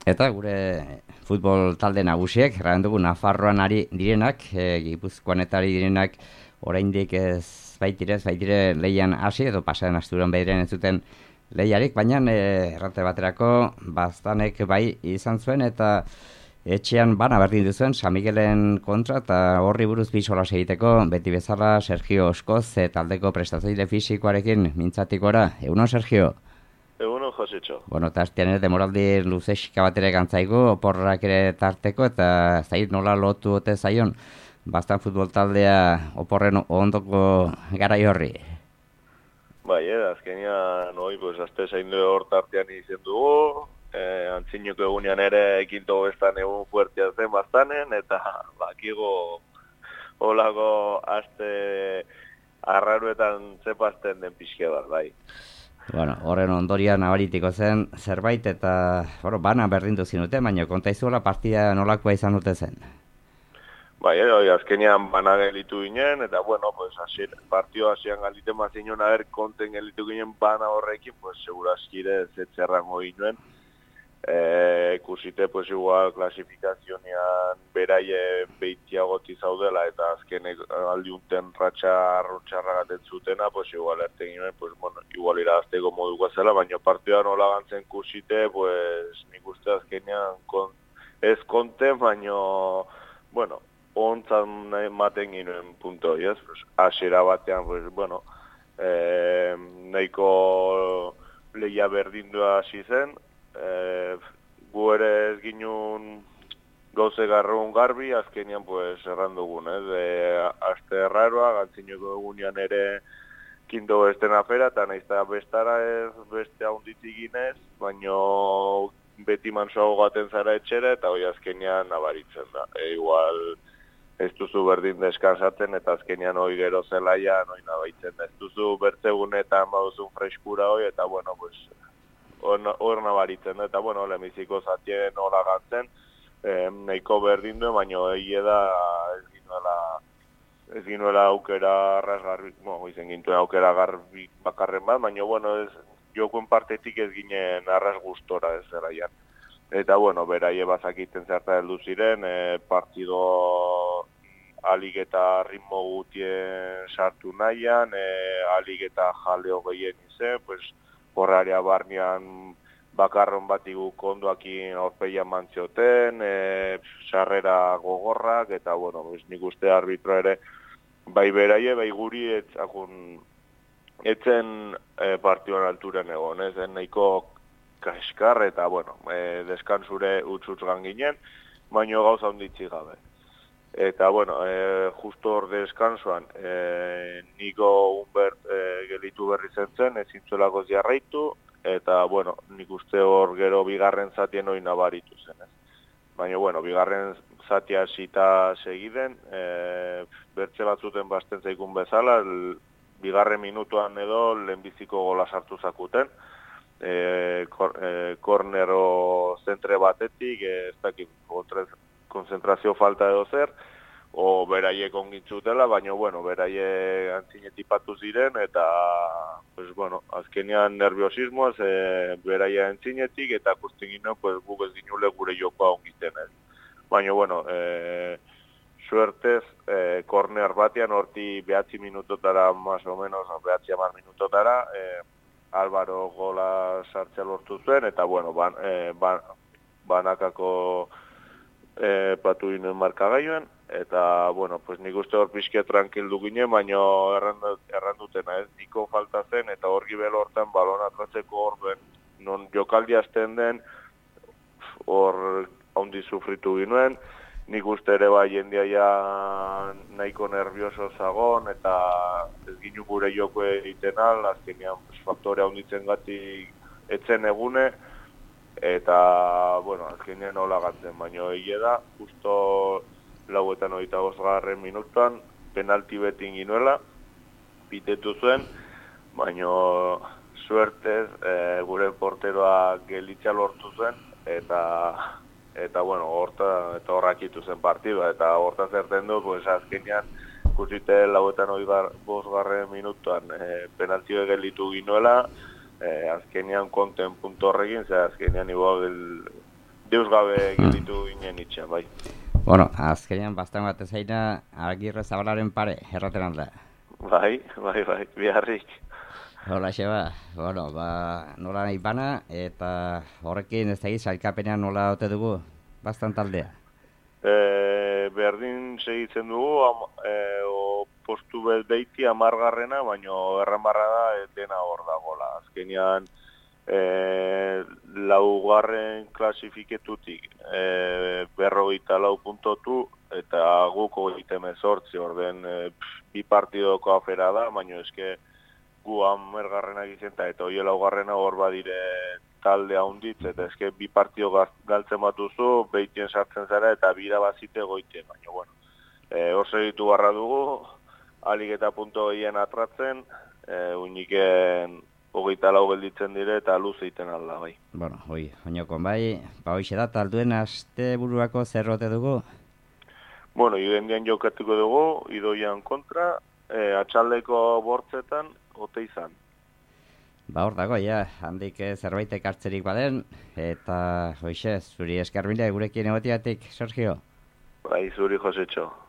Eta gure futbol talde nagusiek, erran dugu Nafarroan ari direnak, Gipuzkoan eta ari direnak, oraindik ez baitire lehian hasi, edo pasaden asturan behiren ez zuten lehiarik, baina errate baterako baztanek bai izan zuen, eta etxean bana berdin duzuen San Miguelen kontra, eta horri buruz bisolas egiteko, beti bezala Sergio Oskoz, taldeko prestatzaile fisikoarekin mintzatikora. Egunon, Sergio? Egunon, Josetxo. Bueno, eta hastean ere demoraldi luzexika bat ere gantzaigu, oporrak ere tarteko, eta zait nola lotu ote zaion, bastan futbol taldea oporren ondoko garai horri. Bai, azkenean, pues, azte zain hor tartean izen dugu, antzinoko egunean ere ekinto bestan egun fuertia zen bastanen, eta bakigo holako azte arraruetan zepazten den pixke bat, bai. Bueno, horren ondoria nabaritiko zen zerbait, eta bana berdindu zinute, baina konta izuela partida nolakoa izan dute zen. Bai, azkenean bana gelitu ginen, eta bueno, pues, partio hasian galiten mazinen konten gelitu ginen bana horrekin, pues, seguraskire zetzerrango ginen. Ikusite, pues, igual, klasifikazionean beraie beitiagoti zaudela, eta azkenek aldiunten ratxarra gaten zutena, pues, igual erte ginen, pues, bueno, igual irazteko moduko zela, baina partioa nola gantzen kusite, pues, nik uste azkenean ez konten, baina, bueno, ontzan ematen ginen punto, yes? Pues, hasiera batean, pues, bueno, nahiko lehia berdindua hasi zen, gu ere ez ginun gauze garbi, azkenean pues errandugun, aste erraroa, gantzinoko egunean ere kinto besten afera, eta naizta bestara ez beste haunditzik ginez, baino beti mansoago gaten zara etxera, eta hoi azkenean nabaritzen da. Igual ez duzu berdin deskansatzen, eta azkenean hoi gero zelaian, hoi nabaitzen da. Ez duzu bertzegunetan baduzun freskura hoi, eta bueno, pues, hor nabaritzen da, eta bueno, lemiziko zatien hola gantzen, nahiko berdin du, baina egie da ez ginuela aukera arrasgarri, izen gintuen aukera garbi bakarren bat, baina bueno, jokuen partetik ez ginen arras gustora ez zelaian. Eta bueno, beraie bazakiten zerta heldu ziren, partido alik eta ritmo gutien sartu nahian, alik eta jaleo gehien izen, pues, horraria barnean bakarron batigu konduakin aurpeian mantzioten, sarrera gogorrak, eta bueno, nik uste arbitro ere bai beraie, bai guri etzen partioan alturen egon, zen nahiko kaskar, eta bueno, deskansure utzgan ginen, baino gauza onditzi gabe. Eta bueno, justo hor deskansoan, niko Humbert gelitu berri zen, ezin zuelako jarraitu, eta bueno, nik uste hor gero bigarren zatien hori nabaritu zen, ez. Baina bueno, bigarren zatia zita segiden, bertze batzuten basten zaikun bezala, bigarren minutuan edo lehenbiziko gola sartu zakuten, kornero zentre batetik, ez dakit, konzentrazio falta edo zer, o beraiek ongintzutela, baina, bueno, beraie antzinetik patu ziren, eta, pues, bueno, azkenean nerviosismoaz, beraie antzinetik, eta kusten ginen, pues, guk ez ginule gure jokoa ongiten, ez. Baina, bueno, suertez, korner batean, horti 9 minutotara, más o menos, 9 minutotara, Álvaro gola sartzea lortu zuen, eta, bueno, banakako patu ginen markagaioen, eta, bueno, pues nik uste hor pixke tranquildu ginen, baina errandutena ez, niko falta zen, eta hor gibel hortan balon atratzeko hor duen, non jokaldi azten den, hor haundi sufritu ginen, nik uste ere bai jendia ja nahiko nervioso zagon, eta ez ginu gure joko egiten al, azkenean faktore haunditzen gatik etzen egune, eta, bueno, azkenean hola gantzen, baina egie da, justo 85. Minutuan, penalti betin ginuela, pitetu zuen, baina suertez gure porteroa gelitza lortu zuen, eta bueno, horrakitu zen partida, eta horta zerten du, pues azkenean, kusite 85. Minutuan penaltio gelitu ginuela, azkenean konten punto horrekin, azkenean igual deus gabe gilitu ginen itxean, bai. Bueno, azkenean bastan bat ezaina Agirre Zabalaren pare, erraten alda. Bai, biharrik. Hola, Xeba, bueno, nola nahi bana, eta horrekin ez egiz, sailkapenean nola ote dugu, bastan taldea. Berdin segitzen dugu, postu beiti 10garrena, baino erranbarra da dena hor dagoela. Azkenean, 4. klasifiketutik 44 puntotu, eta guk 38 orden 2 partidoko afera da, baino eske gu 10garrenak izenta, eta hoi 4. hor badire talde handitz, eta eske 2 partido galtzen batuzu, behitien sartzen zara, eta bira bazite goitien, baina, bueno, hor segitu barra dugu, alik eta punto gehien atratzen, uniken 24 gelditzen dire, eta luz egiten alda, bai. Bueno, oinokon bai, hoxe da, talduen aste buruako zerrote dugu? Bueno, igendian jokatuko dugu, idoian kontra, atxaldeko bortzetan, ote izan. Hor dago, handik zerbaitek hartzerik baden, eta hoxe, zuri eskermile gurekin egotiatik, Sergio. Bai, zuri Josetxo.